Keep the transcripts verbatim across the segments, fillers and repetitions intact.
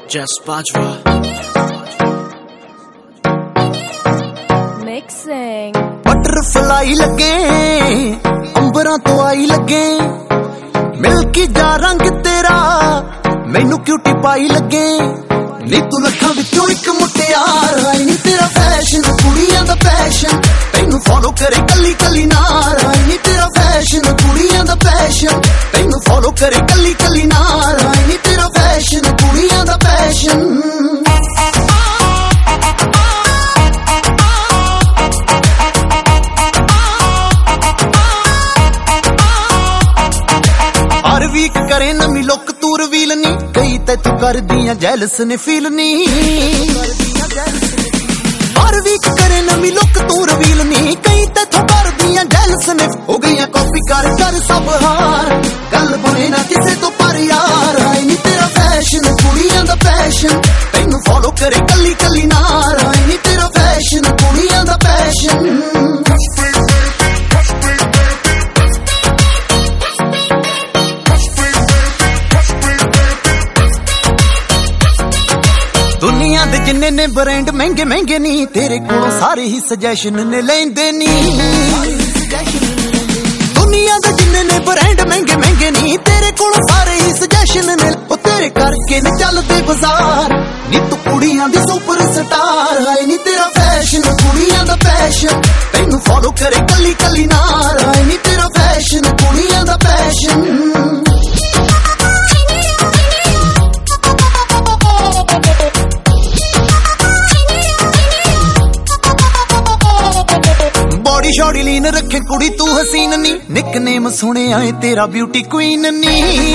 Just Bajwa Mixing butterfly लगे अंबरां तो आई लगे मिल्की जा रंग तेरा मैनू क्यूटी पाई लगे नी तू लखां विचों इक मुटियार आई नी तेरा फैशन कुड़ियां दा पैशन तैनू फॉलो करे कली कली नार आई नी तेरा फैशन कुड़ियां दा पैशन तैनू फॉलो करे कली कली नार आई नी तेरा फैशन कुड़ियां दा पैशन हर वीक करे नवी लुक तू रिवील नी कई तैथों कर दियां जैलस ने फील नी हर वीक करे नवी लुक तू रिवील नी कई तैथों कर दियां जैलस ने हो गईयां कॉपी कर कर सब हार गल बने ना किसे तो पर यार आई नी तेरा फैशन कुड़ियां दा पैशन तैनू फॉलो करे कली कली नार आई नी तेरा फैशन कुड़ियां दा पैशन दुनिया दे जिन्ने ने ब्रांड महंगे महंगे नी तेरे कोलों सारे ही सजेशन ने लेंदे नी दुनिया दे जिन्ने ने ब्रांड महंगे महंगे नी तेरे कोलों सारे ही सजेशन ने ओ तेरे करके न चलदे बाजार नी तू कुड़ियां दी सुपर स्टार आई नी तेरा फैशन कुड़ियां दा पैशन तैनू फॉलो करे कली कली नार आई नी तेरा फैशन कुड़ियां दा पैशन शॉर्टी लीन रखे कुड़ी तू हसीन नी निकनेम सुने आए तेरा ब्यूटी क्वीन नी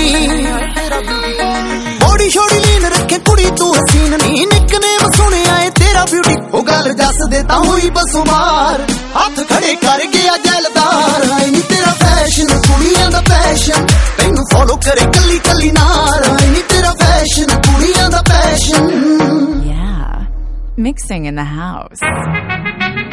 बॉडी शॉर्टी लीन रखे कुड़ी तू हसीन नी निकनेम सुने आए तेरा ब्यूटी ओ गल दस देता हुई बसुमार हाथ खड़े कर गया जैलदार आई नी तेरा फैशन कुड़ियां दा पैशन तैनू फॉलो करे कली कली नार आई नी तेरा फैशन कुड़ियां दा passion Yeah, mixing in the house.